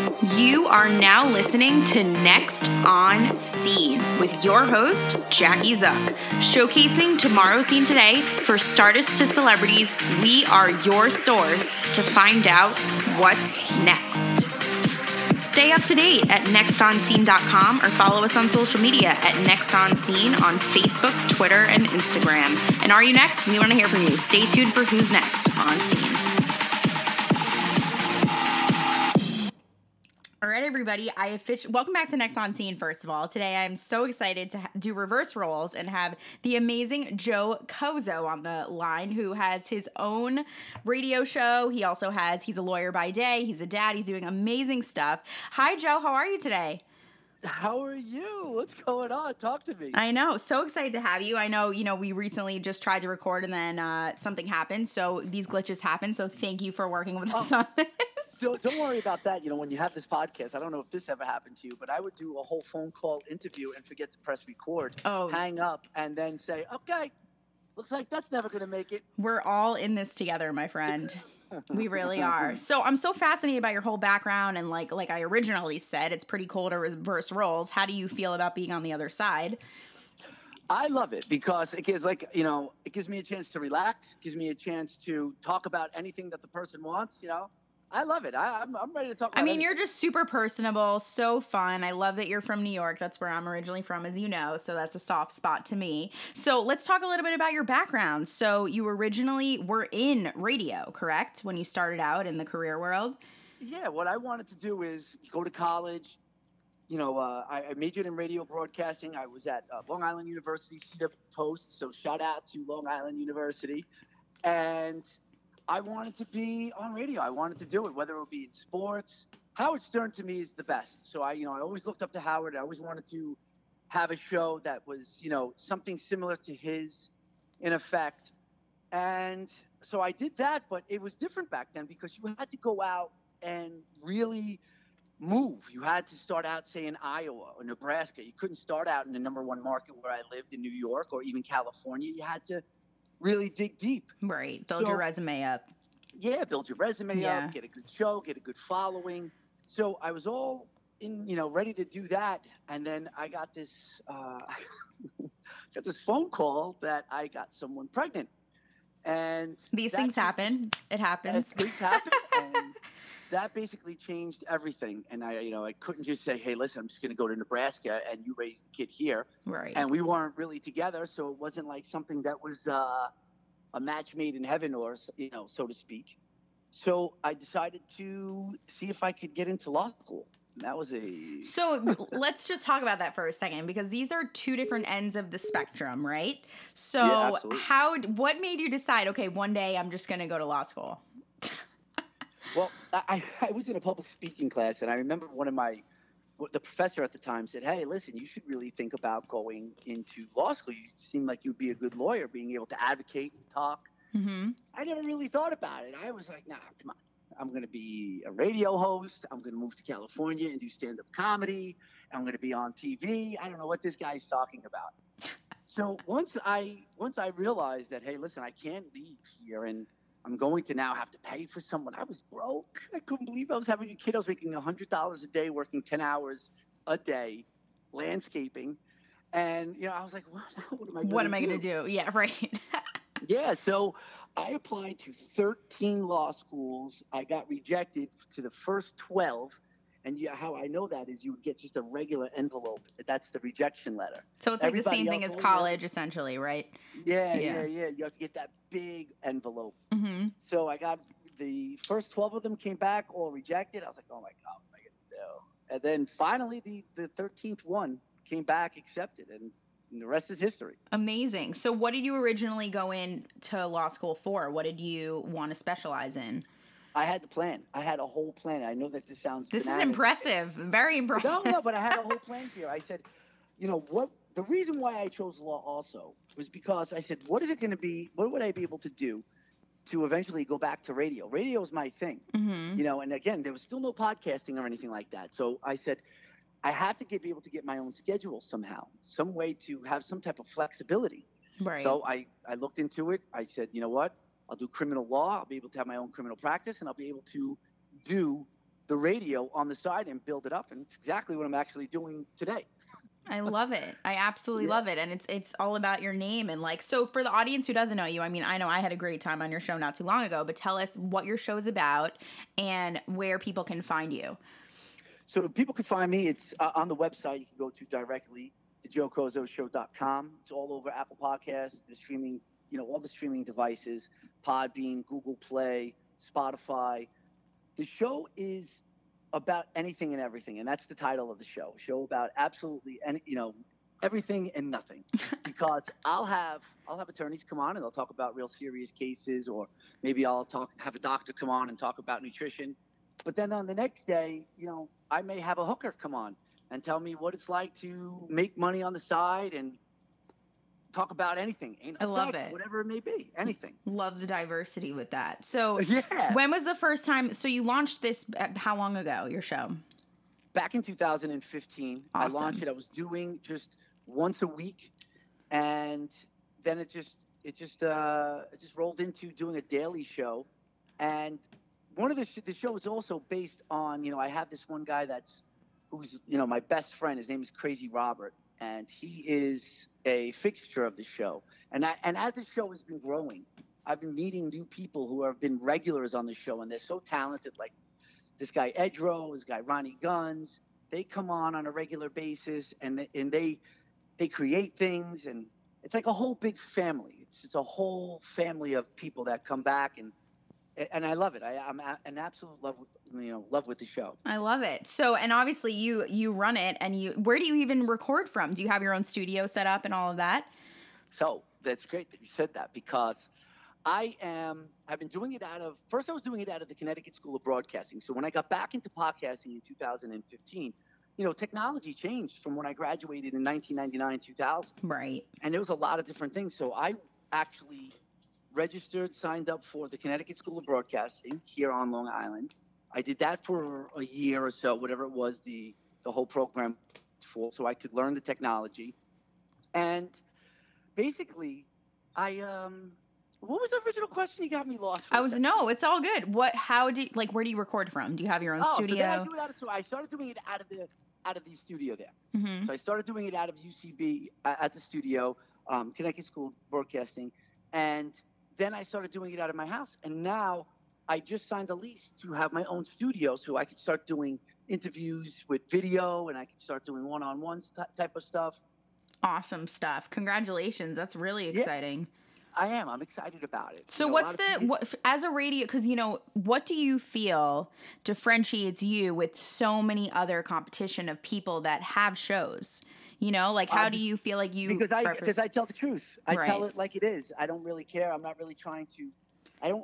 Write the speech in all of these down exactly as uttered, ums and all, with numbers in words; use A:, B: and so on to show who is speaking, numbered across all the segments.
A: You are now listening to Next on Scene with your host, Jackie Zuck. Showcasing tomorrow's scene today for startups to celebrities, we are your source to find out what's next. Stay up to date at next on scene dot com or follow us on social media at Next On Scene on Facebook, Twitter, and Instagram. And are you next? We want to hear from you. Stay tuned for who's next on Scene. All right, everybody. I officially welcome back to Next on Scene. First of all, today I'm so excited to ha- do reverse roles and have the amazing Joe Kozo on the line, who has his own radio show. He also has he's a lawyer by day. He's a dad. He's doing amazing stuff. Hi, Joe. How are you today?
B: How are you? What's going on? Talk to me.
A: I know. So excited to have you. I know, you know, we recently just tried to record and then uh, something happened. So these glitches happen. So thank you for working with us
B: oh,
A: on this.
B: Don't, don't worry about that. You know, when you have this podcast, I don't know if this ever happened to you, but I would do a whole phone call interview and forget to press record,
A: oh.
B: hang up, and then say, okay, looks like that's never going to make it.
A: We're all in this together, my friend. We really are. So I'm so fascinated by your whole background. And like like I originally said, it's pretty cool to reverse roles. How do you feel about being on the other side?
B: I love it because it gives like, you know, it gives me a chance to relax, gives me a chance to talk about anything that the person wants, you know. I love it. I, I'm, I'm ready to talk about
A: I mean,
B: anything.
A: You're just super personable, so fun. I love that you're from New York. That's where I'm originally from, as you know, so that's a soft spot to me. So let's talk a little bit about your background. So you originally were in radio, correct, when you started out in the career world?
B: Yeah, what I wanted to do is go to college. You know, uh, I, I majored in radio broadcasting. I was at uh, Long Island University, C W Post, so shout out to Long Island University. And I wanted to be on radio. I wanted to do it, whether it would be in sports. Howard Stern to me is the best. So I, you know, I always looked up to Howard. I always wanted to have a show that was, you know, something similar to his in effect. And so I did that, but it was different back then because you had to go out and really move. You had to start out, say, in Iowa or Nebraska. You couldn't start out in the number one market where I lived in New York or even California. You had to really dig deep.
A: Right. Build
B: so,
A: your resume up.
B: Yeah, build your resume
A: yeah.
B: up, get a good show, get a good following. So I was all in, you know, ready to do that. And then I got this, uh, got this phone call that I got someone pregnant. And
A: these things happen. It happens.
B: Things happen. And that basically changed everything. And I, you know, I couldn't just say, hey, listen, I'm just going to go to Nebraska and you raise the kid here.
A: Right.
B: And we weren't really together. So it wasn't like something that was uh, a match made in heaven or, you know, so to speak. So I decided to see if I could get into law school. And that was a...
A: So let's just talk about that for a second, because these are two different ends of the spectrum, right? So
B: yeah,
A: how, what made you decide, okay, one day I'm just going to go to law school?
B: Well, I, I was in a public speaking class, and I remember one of my, the professor at the time said, hey, listen, you should really think about going into law school. You seem like you'd be a good lawyer, being able to advocate and talk.
A: Mm-hmm.
B: I never really thought about it. I was like, nah, come on. I'm going to be a radio host. I'm going to move to California and do stand-up comedy. I'm going to be on T V. I don't know what this guy's talking about. So once I once I realized that, hey, listen, I can't leave here and I'm going to now have to pay for someone. I was broke. I couldn't believe I was having a kid. I was making one hundred dollars a day, working ten hours a day, landscaping. And, you know, I was like, what, what am I going to do?
A: What am I going to do? Yeah, right.
B: Yeah, so I applied to thirteen law schools. I got rejected to the first twelve. And yeah, how I know that is you would get just a regular envelope. That's the rejection letter.
A: So it's like
B: Everybody
A: the same thing
B: else,
A: as college, essentially, right?
B: Yeah, yeah,
A: Yeah.
B: yeah, yeah. You have to get that big envelope.
A: Mm-hmm.
B: So I got the first twelve of them came back, all rejected. I was like, oh my God, what am I going to do? And then finally the, the thirteenth one came back, accepted, and, and the rest is history.
A: Amazing. So what did you originally go into law school for? What did you want to specialize in?
B: I had the plan. I had a whole plan. I know that this sounds
A: This
B: bananas.
A: is impressive. Very impressive.
B: No, no, but I had a whole plan here. I said, you know, what the reason why I chose law also was because I said, what is it going to be? What would I be able to do to eventually go back to radio? Radio is my thing,
A: mm-hmm.
B: you know, and again, there was still no podcasting or anything like that. So I said, I have to get, be able to get my own schedule somehow, some way to have some type of flexibility.
A: Right.
B: So I, I looked into it. I said, you know what? I'll do criminal law. I'll be able to have my own criminal practice, and I'll be able to do the radio on the side and build it up. And it's exactly what I'm actually doing today.
A: I love it. I absolutely
B: Yeah.
A: love it. And it's it's all about your name. And like, so for the audience who doesn't know you, I mean, I know I had a great time on your show not too long ago, but tell us what your show's about and where people can find you.
B: So people can find me. It's uh, on the website. You can go to directly to joe kozo show dot com. It's all over Apple Podcasts, the streaming, you know, all the streaming devices, Podbean, Google Play, Spotify. The show is about anything and everything, and that's the title of the show. A show about absolutely any, you know, everything and nothing. Because I'll have I'll have attorneys come on and they'll talk about real serious cases, or maybe I'll talk have a doctor come on and talk about nutrition. But then on the next day, you know, I may have a hooker come on and tell me what it's like to make money on the side and talk about anything.
A: I love
B: sex,
A: it.
B: Whatever it may be, anything.
A: Love the diversity with that. So
B: yeah.
A: When was the first time? So you launched this, uh, how long ago, your show?
B: Back in two thousand fifteen,
A: Awesome.
B: I launched it. I was doing just once a week. And then it just, it just, uh, it just rolled into doing a daily show. And one of the, sh- the show is also based on, you know, I have this one guy that's, who's, you know, my best friend. His name is Crazy Robert. And he is a fixture of the show. And I, and as the show has been growing, I've been meeting new people who have been regulars on the show, and they're so talented. Like this guy Edro, this guy Ronnie Guns. They come on on a regular basis, and they, and they they create things, and it's like a whole big family. It's it's a whole family of people that come back, and and I love it. I, I'm a, an absolute love, with, you know, love with the show.
A: I love it. So, and obviously you you run it, and you where do you even record from? Do you have your own studio set up and all of that?
B: So that's great that you said that, because I am, I've been doing it out of, first I was doing it out of the Connecticut School of Broadcasting. So when I got back into podcasting in two thousand fifteen, you know, technology changed from when I graduated in nineteen ninety-nine, two thousand.
A: Right.
B: And there was a lot of different things. So I actually registered, signed up for the Connecticut School of Broadcasting here on Long Island. I did that for a year or so, whatever it was, the, the whole program for, so I could learn the technology. And basically, I, um, what was the original question? You got me lost.
A: I was, no, it's all good. What, how did, like, where do you record from? Do you have your own
B: oh,
A: studio?
B: So then I, do it out of, so I started doing it out of the, out of the studio there.
A: Mm-hmm.
B: So I started doing it out of U C B uh, at the studio, um, Connecticut School of Broadcasting. And then I started doing it out of my house. And now I just signed a lease to have my own studio, so I could start doing interviews with video, and I could start doing one-on-one st- type of stuff.
A: Awesome stuff. Congratulations. That's really exciting.
B: Yeah, I am. I'm excited about it.
A: So
B: you know,
A: what's the, what, as a radio, because, you know, what do you feel differentiates you with so many other competition of people that have shows? You know, like, how um, do you feel like you...
B: Because I,
A: represent-
B: because I tell the truth. I
A: right.
B: tell it like it is. I don't really care. I'm not really trying to... I don't...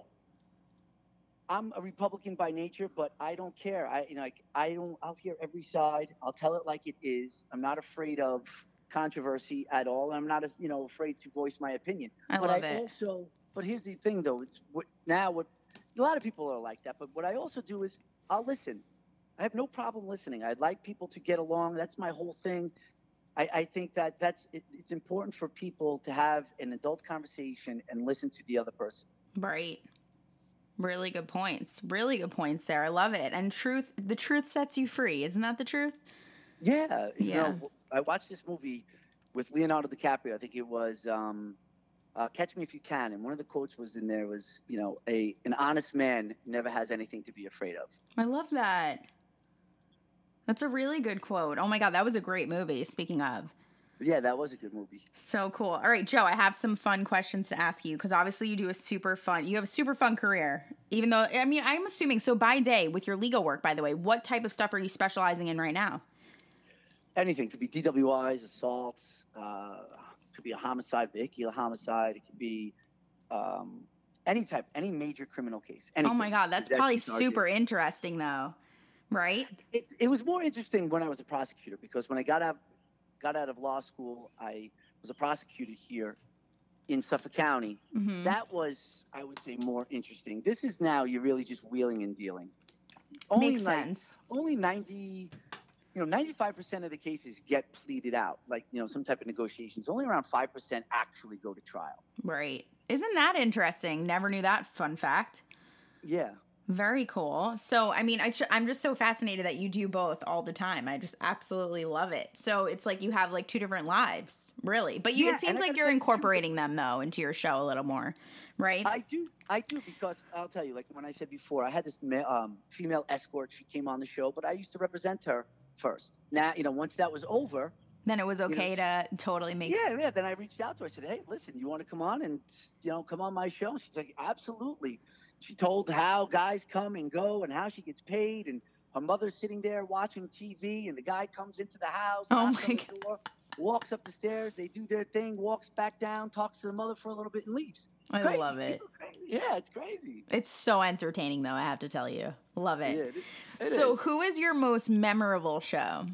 B: I'm a Republican by nature, but I don't care. I, you know, like, I don't... I'll hear every side. I'll tell it like it is. I'm not afraid of controversy at all. I'm not, you know, afraid to voice my opinion.
A: I
B: but
A: love
B: I
A: it.
B: also... But here's the thing, though. It's what now what... A lot of people are like that. But what I also do is I'll listen. I have no problem listening. I'd like people to get along. That's my whole thing. I, I think that that's it, it's important for people to have an adult conversation and listen to the other person.
A: Right. Really good points. Really good points there. I love it. And truth, the truth sets you free. Isn't that the truth?
B: Yeah. You
A: yeah.
B: know, I watched this movie with Leonardo DiCaprio. I think it was um, uh, Catch Me If You Can. And one of the quotes was in there was, you know, a an honest man never has anything to be afraid of.
A: I love that. That's a really good quote. Oh my God, that was a great movie, speaking of.
B: Yeah, that was a good movie.
A: So cool. All right, Joe, I have some fun questions to ask you, because obviously you do a super fun, you have a super fun career, even though, I mean, I'm assuming, so by day, with your legal work, by the way, what type of stuff are you specializing in right now?
B: Anything. It could be D W Is, assaults, uh, could be a homicide, vehicular homicide. It could be um, any type, any major criminal case. Anything.
A: Oh my God, that's probably super interesting, though. Right?
B: It, it was more interesting when I was a prosecutor, because when I got out, got out of law school, I was a prosecutor here in Suffolk County.
A: Mm-hmm.
B: That was, I would say, more interesting. This is now you're really just wheeling and dealing. Only
A: Makes
B: like,
A: sense.
B: Only ninety, you know, ninety-five percent of the cases get pleaded out, like, you know, some type of negotiations. Only around five percent actually go to trial.
A: Right. Isn't that interesting? Never knew that fun fact.
B: Yeah.
A: Very cool. So, I mean, I sh- I'm just so fascinated that you do both all the time. I just absolutely love it. So it's like you have like two different lives, really. But you,
B: Yeah,
A: it seems
B: and I
A: like
B: gotta
A: you're
B: tell you the truth,
A: incorporating them though into your show a little more, right?
B: I do, I do, because I'll tell you, like when I said before, I had this ma- um, female escort. She came on the show, but I used to represent her first. Now, you know, once that was over,
A: Then it was
B: you know,
A: okay to totally make. s-
B: yeah, yeah. Then I reached out to her. I said, "Hey, listen, you want to come on and you know come on my show?" And she's like, "Absolutely." She told how guys come and go and how she gets paid, and her mother's sitting there watching T V, and the guy comes into the house,
A: Oh
B: knocks
A: my
B: on the
A: God.
B: door, walks up the stairs, they do their thing, walks back down, talks to the mother for a little bit, and leaves. It's
A: I
B: crazy.
A: love it.
B: People are crazy. Yeah, it's crazy.
A: It's so entertaining though, I have to tell you. Love it.
B: Yeah, it, it
A: So,
B: is.
A: who is your most memorable show?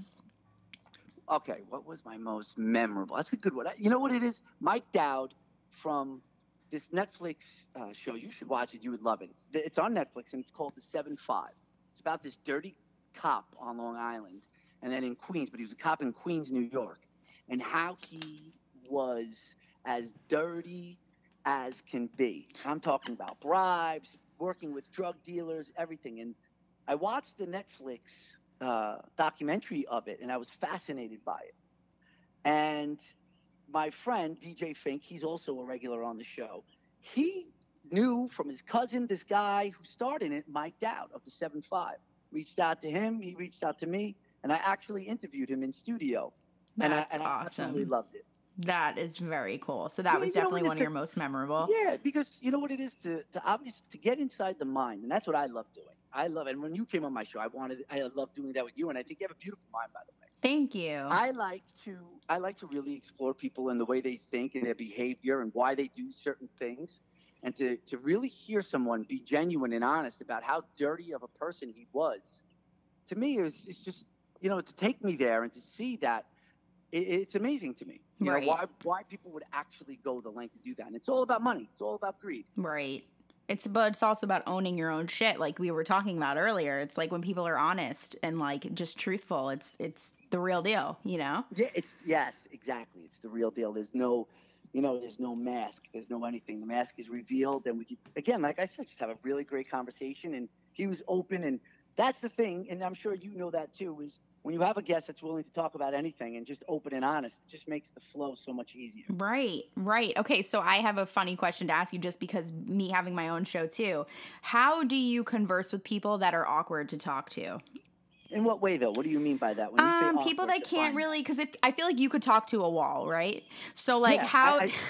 B: Okay, what was my most memorable? That's a good one. You know what it is? Mike Dowd from this Netflix uh, show. You should watch it. You would love it. It's, it's on Netflix and it's called The Seven Five. It's about this dirty cop on Long Island and then in Queens, but he was a cop in Queens, New York, and how he was as dirty as can be. I'm talking about bribes, working with drug dealers, everything. And I watched the Netflix uh, documentary of it, and I was fascinated by it. And my friend D J Fink, he's also a regular on the show. He knew from his cousin this guy who starred in it, Mike Dowd of the Seven Five. Reached out to him, he reached out to me, and I actually interviewed him in studio, and I
A: That's
B: and I absolutely
A: awesome.
B: loved it.
A: That is very cool. So that
B: Yeah,
A: was
B: you know
A: definitely
B: what it
A: one of
B: is
A: your most memorable.
B: yeah, because you know what it is to to obviously to get inside the mind, and that's what I love doing. I love it. And when you came on my show, I wanted I love doing that with you, and I think you have a beautiful mind, by the way.
A: Thank you.
B: I like to I like to really explore people and the way they think and their behavior and why they do certain things, and to to really hear someone be genuine and honest about how dirty of a person he was. To me, it's it's just you know to take me there and to see that it, it's amazing to me. You know
A: Right.
B: why why people would actually go the length to do that, and it's all about money. It's all about greed.
A: Right. It's but it's also about owning your own shit like we were talking about earlier. It's like when people are honest and like just truthful, it's it's the real deal, you know?
B: Yeah, it's yes, exactly. It's the real deal. There's no, you know, there's no mask. There's no anything. The mask is revealed, and we could again, like I said, just have a really great conversation. And he was open, and that's the thing. And I'm sure you know that too. Is when you have a guest that's willing to talk about anything and just open and honest, it just makes the flow so much easier.
A: Right, right. Okay, so I have a funny question to ask you just because me having my own show too. How do you converse with people that are awkward to talk to?
B: In what way, though? What do you mean by that? When you say
A: Um, people
B: awkward,
A: that can't
B: define that.
A: really, because I feel like you could talk to a wall, right? So like
B: Yeah,
A: how,
B: I,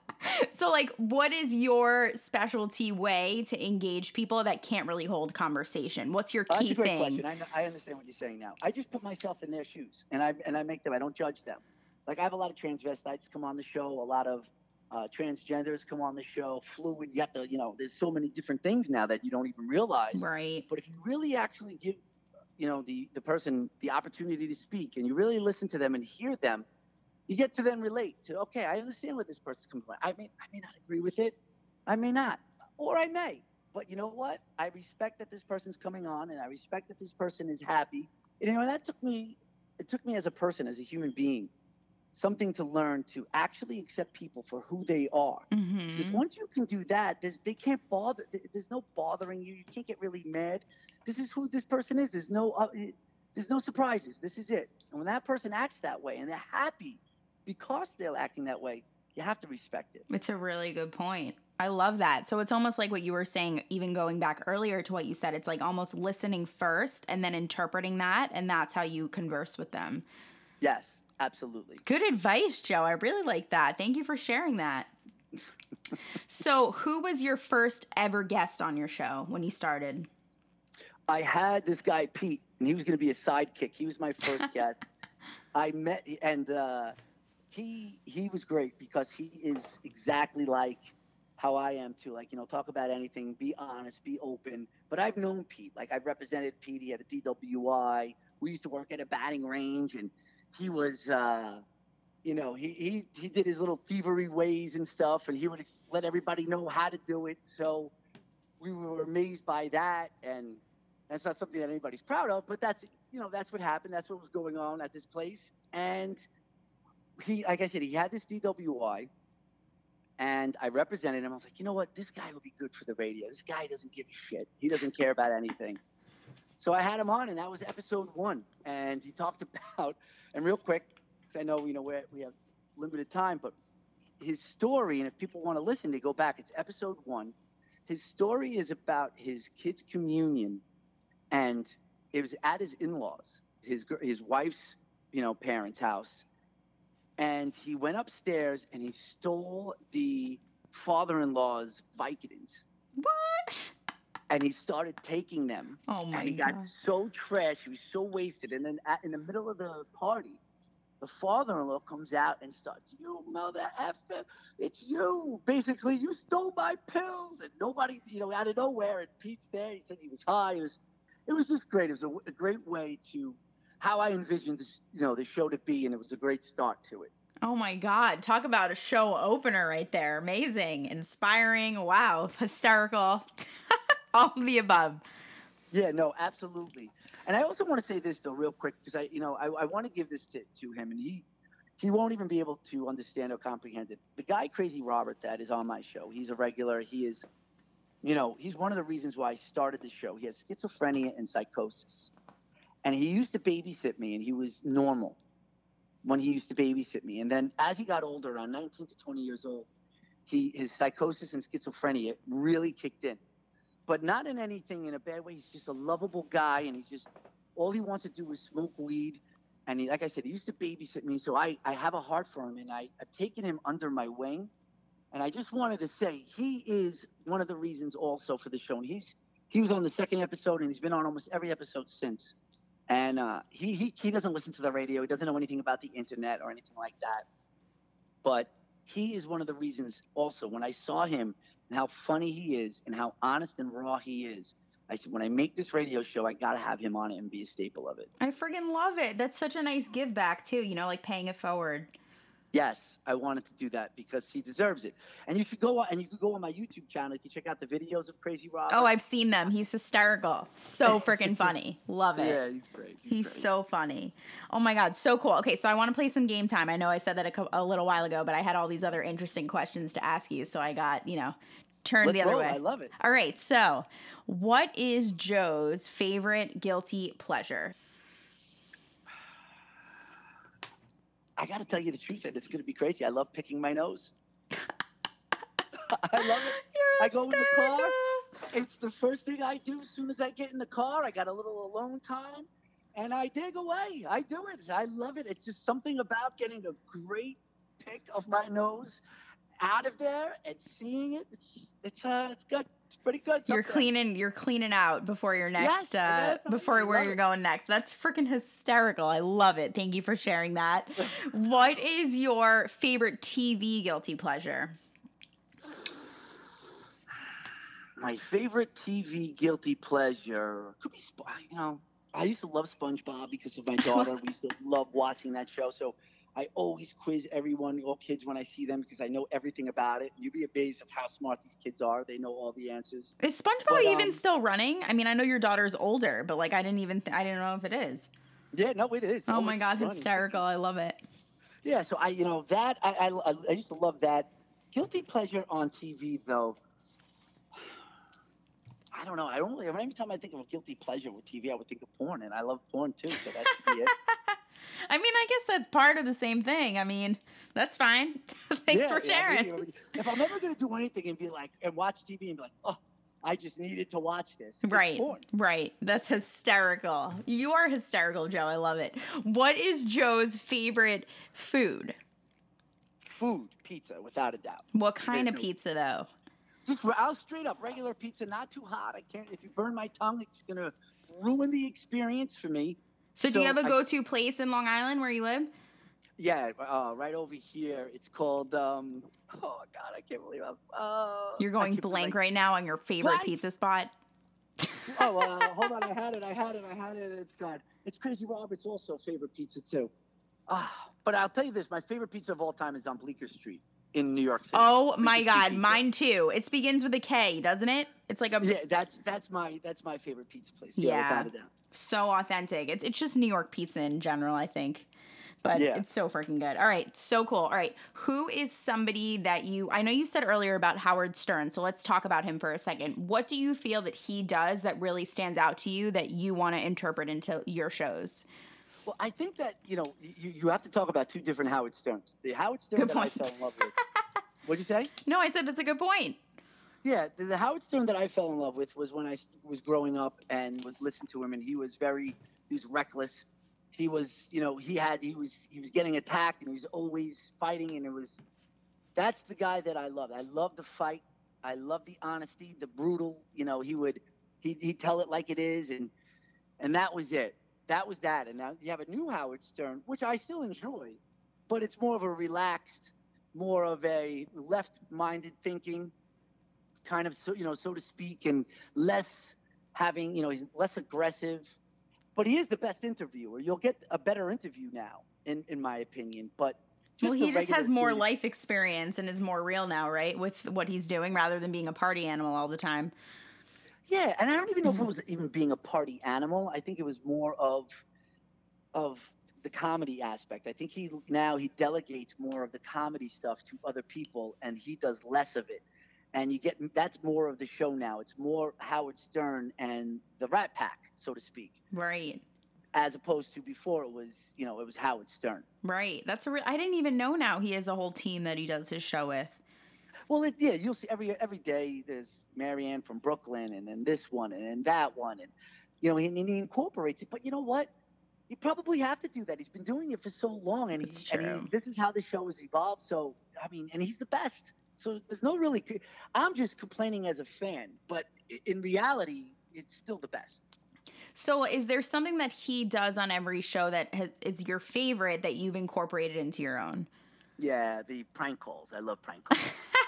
A: so like what is your specialty way to engage people that can't really hold conversation? What's your
B: I, that's
A: key
B: a great
A: thing?
B: question. I, know- I understand what you're saying now. I just put myself in their shoes, and I and I make them. I don't judge them. Like I have a lot of transvestites come on the show, a lot of uh, transgenders come on the show, fluid. You have to, you know, there's so many different things now that you don't even realize.
A: Right.
B: But if you really actually give, you know, the the person the opportunity to speak, and you really listen to them and hear them, you get to then relate to. Okay, I understand what this person's coming from. I may I may not agree with it, I may not, or I may. But you know what? I respect that this person's coming on, and I respect that this person is happy. And, you know, that took me. It took me as a person, as a human being, something to learn to actually accept people for who they are.
A: Mm-hmm.
B: Because once you can do that, there's, they can't bother. There's no bothering you. You can't get really mad. This is who this person is. There's no, uh, there's no surprises. This is it. And when that person acts that way and they're happy because they're acting that way, you have to respect it.
A: It's a really good point. I love that. So it's almost like what you were saying, even going back earlier to what you said. It's like almost listening first and then interpreting that, and that's how you converse with them.
B: Yes, absolutely.
A: Good advice, Joe. I really like that. Thank you for sharing that. So, who was your first ever guest on your show when you started?
B: I had this guy, Pete, and he was going to be a sidekick. He was my first guest. I met, and uh, he he was great because he is exactly like how I am too. Like, you know, talk about anything, be honest, be open. But I've known Pete. Like, I've represented Pete. He had a D W I. We used to work at a batting range, and he was, uh, you know, he, he, he did his little thievery ways and stuff, and he would ex- let everybody know how to do it. So we were amazed by that, and that's not something that anybody's proud of, but that's, you know, that's what happened. That's what was going on at this place. And he, like I said, he had this D W I, and I represented him. I was like, you know what? This guy would be good for the radio. This guy doesn't give a shit. He doesn't care about anything. So I had him on, and that was episode one. And he talked about, and real quick, because I know, you know, we're, we have limited time, but his story, and if people want to listen, they go back. It's episode one. His story is about his kid's communion, and it was at his in-laws, his his wife's, you know, parents' house. And he went upstairs and he stole the father-in-law's Vicodins.
A: What?
B: And he started taking them.
A: Oh my
B: And he
A: God.
B: got so trashed. He was so wasted. And then at, in the middle of the party, the father-in-law comes out and starts, you mother effer, it's you. Basically, you stole my pills. And nobody, you know, out of nowhere. And Pete's there. He said he was high. It was, it was just great. It was a, a great way to, how I envisioned this, you know, the show to be. And it was a great start to it.
A: Oh my God. Talk about a show opener right there. Amazing. Inspiring. Wow. Hysterical. All of the above.
B: Yeah, no, absolutely. And I also want to say this, though, real quick, because I, you know, I, I want to give this to, to him, and he he won't even be able to understand or comprehend it. The guy, Crazy Robert, that is on my show, he's a regular. He is, you know, he's one of the reasons why I started the show. He has schizophrenia and psychosis. And he used to babysit me, and he was normal when he used to babysit me. And then as he got older, around nineteen to twenty years old, he his psychosis and schizophrenia really kicked in. But not in anything in a bad way. He's just a lovable guy, and he's just, all he wants to do is smoke weed. And he, like I said, he used to babysit me, so I, I have a heart for him, and I, I've taken him under my wing. And I just wanted to say he is one of the reasons also for the show. And he's he was on the second episode, and he's been on almost every episode since. And uh, he, he he doesn't listen to the radio. He doesn't know anything about the internet or anything like that. But he is one of the reasons also. When I saw him and how funny he is and how honest and raw he is, I said, when I make this radio show, I got to have him on it and be a staple of it.
A: I friggin' love it. That's such a nice give back, too. You know, like paying it forward.
B: Yes, I wanted to do that because he deserves it. And you should go on, and you can go on my YouTube channel. You can check out the videos of Crazy Robert.
A: Oh, I've seen them. He's hysterical. So freaking funny. Love it.
B: Yeah, he's great. He's,
A: He's
B: great.
A: so funny. Oh my God, so cool. Okay, so I want to play some game time. I know I said that a, co- a little while ago, but I had all these other interesting questions to ask you, so I got, you know, turned
B: Let's
A: the other
B: roll.
A: way.
B: I love it.
A: All right, so what is Joe's favorite guilty pleasure?
B: I got to tell you the truth, and it's going to be crazy. I love picking my nose. I love it.
A: You're
B: I go in the car.
A: hysterical.
B: It's the first thing I do as soon as I get in the car. I got a little alone time, and I dig away. I do it. I love it. It's just something about getting a great pick of my nose out of there and seeing it. It's it's uh it's good. It's pretty good.
A: You're
B: Something-
A: cleaning. You're cleaning out before your next.
B: Yes,
A: uh,
B: that's-
A: before
B: I
A: where
B: love
A: you're
B: it.
A: going next. That's freaking hysterical. I love it. Thank you for sharing that. What is your favorite T V guilty pleasure?
B: My favorite T V guilty pleasure could be, Sp- you know, I used to love SpongeBob because of my daughter. We used to love watching that show. So I always quiz everyone, all kids, when I see them because I know everything about it. You'd be amazed of how smart these kids are. They know all the answers.
A: Is SpongeBob
B: But,
A: even
B: um,
A: still running? I mean, I know your daughter's older, but like I didn't even th- I didn't know if it is.
B: Yeah, no, it is.
A: Oh my
B: it's
A: God,
B: funny.
A: hysterical! I love it.
B: Yeah, so I, you know, that I, I, I used to love that. Guilty pleasure on T V, though. I don't know. I don't really. Every time I think of a guilty pleasure with T V, I would think of porn, and I love porn too. So that should be it.
A: I mean, I guess that's part of the same thing. I mean, that's fine. Thanks
B: Yeah,
A: for
B: yeah,
A: sharing.
B: really, if I'm ever gonna do anything and be like, and watch T V and be like, oh, I just needed to watch this. It's
A: Right,
B: porn.
A: right. That's hysterical. You are hysterical, Joe. I love it. What is Joe's favorite food?
B: Food, pizza, without a doubt.
A: What kind
B: There's
A: of
B: no-
A: pizza, though?
B: Just I'll straight up regular pizza, not too hot. I can't. If you burn my tongue, it's gonna ruin the experience for me.
A: So, do you
B: So
A: have a
B: I-
A: go-to place in Long Island where you live?
B: Yeah, uh, right over here. It's called. Um, oh God, I can't believe I'm. Uh,
A: You're
B: I
A: going
B: can't believe
A: blank
B: I-
A: right now on your favorite
B: Blank?
A: pizza spot.
B: Oh, uh, hold on. I had it. I had it. I had it. It's gone. It's Crazy Robert's also favorite pizza too. Ah, but I'll tell you this: my favorite pizza of all time is on Bleecker Street in New York City.
A: Oh
B: Bleecker
A: my
B: Street
A: God,
B: Pizza.
A: mine too. It begins with a K, doesn't it? It's like a
B: Yeah, that's that's my that's my favorite pizza place. Yeah,
A: Yeah.
B: without a doubt.
A: so authentic. It's it's just New York pizza in general, I think. But
B: Yeah.
A: it's so freaking good. All right. So cool. All right. Who is somebody that you, I know you said earlier about Howard Stern, so let's talk about him for a second. What do you feel that he does that really stands out to you that you want to interpret into your shows?
B: Well, I think that, you know, you, you have to talk about two different Howard Sterns. The Howard Stern
A: Good
B: that
A: point.
B: I fell in love with. What'd you say?
A: No, I said that's a good point.
B: Yeah, the, the Howard Stern that I fell in love with was when I was growing up and would listen to him, and he was very, he was reckless. He was, you know, he had, he was, he was getting attacked, and he was always fighting, and it was, that's the guy that I love. I love the fight. I love the honesty, the brutal. You know, he would, he he'd tell it like it is, and and that was it. That was that. And now you have a new Howard Stern, which I still enjoy, but it's more of a relaxed, more of a left-minded thinking, kind of, so you know, so to speak, and less having, you know, he's less aggressive. But he is the best interviewer. You'll get a better interview now, in, in my opinion. But just
A: well, he
B: the
A: just has
B: regular
A: more
B: dude-
A: life experience and is more real now, right? With what he's doing rather than being a party animal all the time.
B: Yeah, and I don't even know if it was even being a party animal. I think it was more of of the comedy aspect. I think he now he delegates more of the comedy stuff to other people, and he does less of it. And you get that's more of the show now. It's more Howard Stern and the Rat Pack, so to speak.
A: Right.
B: As opposed to before, it was, you know, it was Howard Stern.
A: Right. That's a real, I didn't even know now he has a whole team that he does his show with.
B: Well, it, yeah, you'll see every every day there's Marianne from Brooklyn, and then this one, and then that one, and you know, and, and he incorporates it. But you know what? You probably have to do that. He's been doing it for so long, and,
A: It's
B: he, and
A: true.
B: he, this is how the show has evolved. So, I mean, and he's the best. So there's no really. I'm just complaining as a fan, but in reality, it's still the best.
A: So is there something that he does on every show that has, is your favorite that you've incorporated into your own?
B: Yeah, the prank calls. I love prank calls.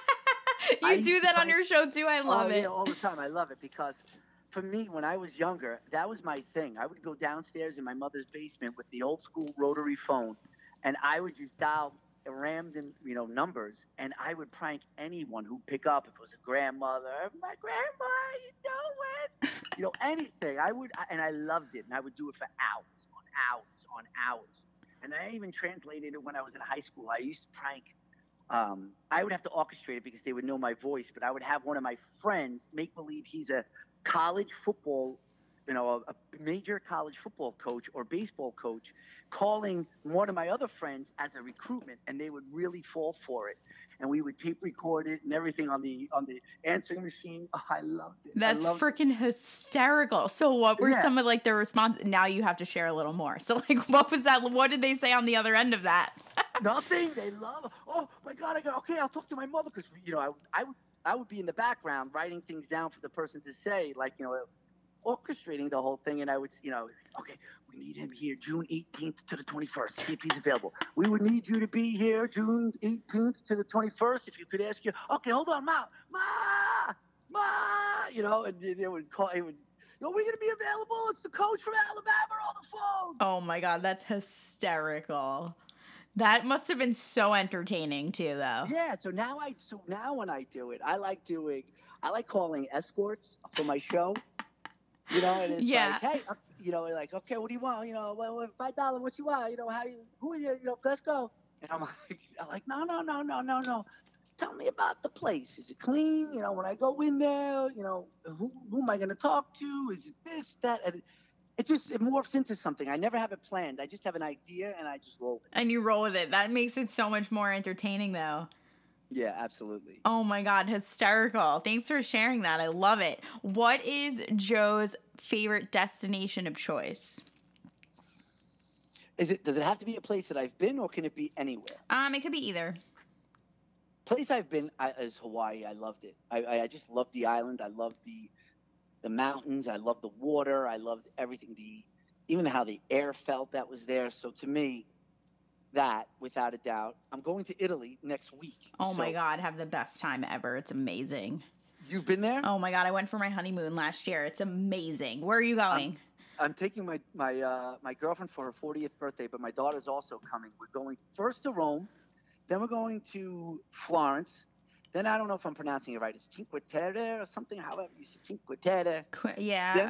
A: You
B: I
A: do
B: used to
A: that on
B: prank-
A: your show too? I love
B: oh,
A: it.
B: Yeah, all the time. I love it because for me, when I was younger, that was my thing. I would go downstairs in my mother's basement with the old school rotary phone, and I would just dial random, you know, numbers, and I would prank anyone who'd pick up. If it was a grandmother, my grandma, you know it, you know, anything. I would, and I loved it, and I would do it for hours on hours on hours. And I even translated it when I was in high school. I used to prank. Um, I would have to orchestrate it because they would know my voice, but I would have one of my friends make believe he's a college football, you know, a, a major college football coach or baseball coach, calling one of my other friends as a recruitment, and they would really fall for it. And we would tape record it and everything on the on the answering machine. Oh, I loved it.
A: That's
B: loved
A: freaking hysterical. So what were
B: Yeah.
A: some of like the response? Now you have to share a little more. So like, what was that? What did they say on the other end of that?
B: Nothing. They love. Oh my God! I got okay. I'll talk to my mother because you know I, I would I would be in the background writing things down for the person to say, like you know, orchestrating the whole thing, and I would you know, okay, we need him here June eighteenth to the twenty-first. See if he's available. We would need you to be here June eighteenth to the twenty-first. If you could ask your okay, hold on, ma, ma, ma, you know, and they would call. It would. Are we going to be available? It's the coach from Alabama on the phone.
A: Oh my God, that's hysterical. That must have been so entertaining too, though.
B: Yeah, so now I so now when I do it, I like doing I like calling escorts for my show. You know, and it's
A: Yeah.
B: like, hey, uh, you know, like, okay, what do you want? You know, well, well, five dollars, what you want? You know, how you who are you? You know, let's go. And I'm like, I'm like, no, no, no, no, no, no. Tell me about the place. Is it clean? You know, when I go in there, you know, who who am I going to talk to? Is it this, that? And it just it morphs into something. I never have it planned. I just have an idea and I just roll with it.
A: And you roll with it. That makes it so much more entertaining, though.
B: Yeah, absolutely.
A: Oh my God, hysterical. Thanks for sharing that. I love it. What is Joe's favorite destination of choice?
B: Is it? Does it have to be a place that I've been, or can it be anywhere?
A: Um, it could be either.
B: Place I've been I, is Hawaii. I loved it. I, I I just loved the island. I loved the the mountains. I loved the water. I loved everything. The even how the air felt that was there. So to me, that without a doubt. I'm going to Italy next week.
A: Oh my
B: So-
A: God, have the best time ever. It's amazing.
B: You've been there?
A: Oh my God, I went for my honeymoon last year. It's amazing. Where are you going?
B: I'm taking my my uh, my girlfriend for her fortieth birthday, but my daughter's also coming. We're going first to Rome, then we're going to Florence. Then I don't know if I'm pronouncing it right. It's Cinque Terre or something. However you say Cinque Terre.
A: Qu- yeah.
B: Then-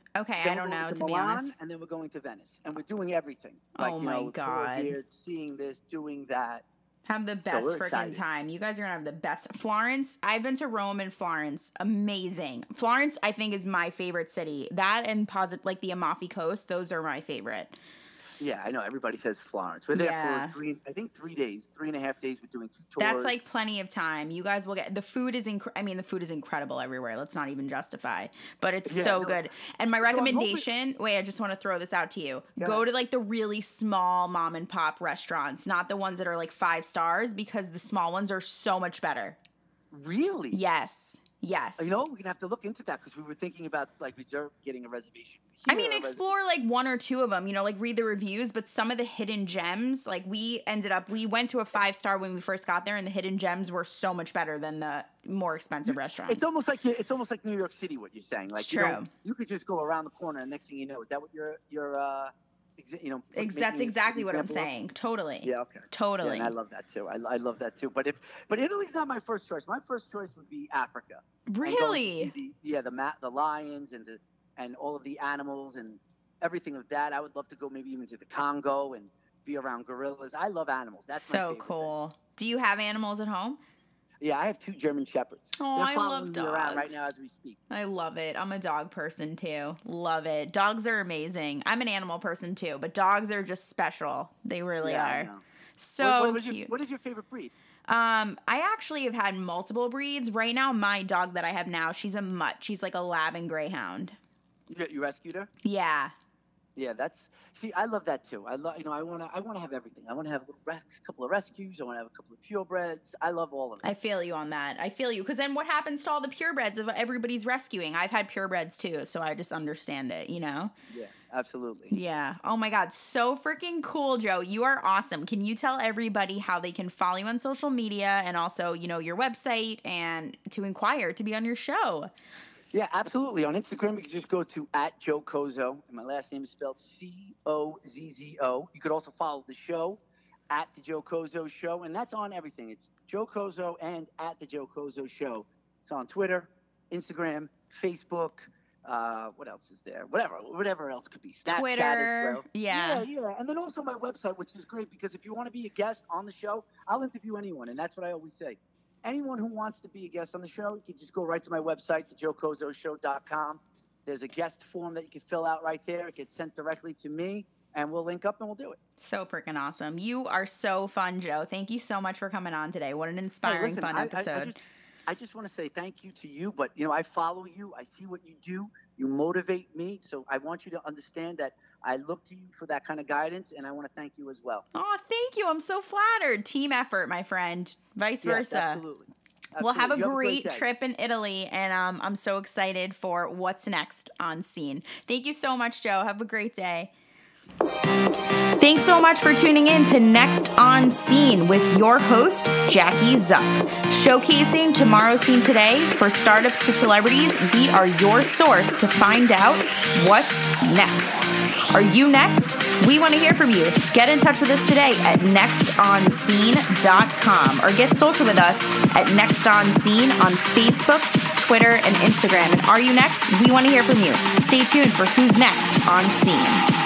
A: Okay,
B: then
A: I don't
B: we're
A: know,
B: going
A: to,
B: to
A: be
B: Milan,
A: honest.
B: and then we're going to Venice, and we're doing everything. Like,
A: Oh
B: you
A: my
B: know, tour
A: God.
B: here, seeing this, doing that.
A: Have the best
B: we're
A: freaking
B: excited.
A: time. You guys are going to have the best. Florence, I've been to Rome and Florence. Amazing. Florence, I think, is my favorite city. That and posit- like the Amalfi Coast, those are my favorite.
B: Yeah, I know. Everybody says Florence. We're there
A: Yeah.
B: for three, I think three days, three and a half days. We're doing two tours.
A: That's like plenty of time. You guys will get, the food is, inc- I mean, the food is incredible everywhere. Let's not even justify, but it's
B: Yeah,
A: so
B: no.
A: good. And my
B: So I'm hoping-
A: recommendation, wait, I just want to throw this out to you.
B: Go
A: Go
B: ahead.
A: to like the really small mom and pop restaurants, not the ones that are like five stars, because the small ones are so much better.
B: Really?
A: Yes. Yes.
B: You know, we're gonna have to look into that because we were thinking about like reserve getting a reservation.
A: I
B: here,
A: mean,
B: a res-
A: explore like one or two of them, you know, like read the reviews, but some of the hidden gems, like we ended up, we went to a five star when we first got there, and the hidden gems were so much better than the more expensive restaurants.
B: It's almost like it's almost like New York City. What you're saying, like
A: It's
B: you know,
A: true.
B: you could just go around the corner, and next thing you know, is that what you're you're uh, exa- you know?
A: Ex-
B: making
A: that's
B: an
A: exactly what I'm
B: example of?
A: saying. Totally.
B: Yeah. Okay.
A: Totally.
B: Yeah, and I love that too. I, I love that too. But if but Italy's not my first choice. My first choice would be Africa. And going to
A: Really?
B: see the, yeah, the ma- the lions and the and all of the animals and everything of that. I would love to go maybe even to the Congo and be around gorillas. I love animals. That's my
A: So
B: favorite
A: cool. Do you have animals at home?
B: thing. Yeah, I have two German shepherds.
A: Oh,
B: They're
A: I
B: following
A: love
B: me around right
A: dogs.
B: now as we speak.
A: I love it. I'm a dog person too. Love it. Dogs are amazing. I'm an animal person too, but dogs are just special. They really
B: yeah, I
A: are.
B: know.
A: So
B: what, what was
A: cute.
B: Your, what is your favorite breed?
A: Um, I actually have had multiple breeds. Right now, my dog that I have now, she's a mutt. She's like a lab and greyhound.
B: You, you rescued her?
A: Yeah.
B: Yeah, that's. See, I love that too. I love, you know, I want to, I want to have everything. I want to have a little res- couple of rescues. I want to have a couple of purebreds. I love all of it.
A: I feel you on that. I feel you. Because then what happens to all the purebreds if everybody's rescuing? I've had purebreds too, so I just understand it, you know?
B: Yeah, absolutely.
A: Yeah. Oh my God. So freaking cool, Joe. You are awesome. Can you tell everybody how they can follow you on social media and also, you know, your website and to inquire to be on your show?
B: Yeah, absolutely. On Instagram, you can just go to at Joe Cozzo, and my last name is spelled C O Z Z O. You could also follow the show at the Joe Cozzo Show, and that's on everything. It's Joe Cozzo and at the Joe Cozzo Show. It's on Twitter, Instagram, Facebook. Uh, what else is there? Whatever, whatever else could be. Snapchat
A: Twitter,
B: as well.
A: yeah.
B: yeah, yeah. And then also my website, which is great because if you want to be a guest on the show, I'll interview anyone, and that's what I always say. Anyone who wants to be a guest on the show, you can just go right to my website, the joe cozzo show dot com. There's a guest form that you can fill out right there. It gets sent directly to me, and we'll link up and we'll do it.
A: So freaking awesome. You are so fun, Joe. Thank you so much for coming on today. What an inspiring,
B: Hey, listen,
A: fun
B: I,
A: episode.
B: I, I just, I just want to say thank you to you, but, you know, I follow you. I see what you do. You motivate me. So I want you to understand that I look to you for that kind of guidance, and I want to thank you as well.
A: Oh, thank you. I'm so flattered. Team effort, my friend. Vice
B: Yes,
A: versa.
B: absolutely.
A: We'll have a
B: You
A: great
B: day.
A: trip in Italy, and um, I'm so excited for what's next on Scene. Thank you so much, Joe. Have a great day. Thanks so much for tuning in to Next on Scene with your host, Jackie Zuck. Showcasing tomorrow's scene today for startups to celebrities, we are your source to find out what's next. Are you next? We want to hear from you. Get in touch with us today at next on scene dot com or get social with us at Next on Scene on Facebook, Twitter, and Instagram. And are you next? We want to hear from you. Stay tuned for who's next on Scene.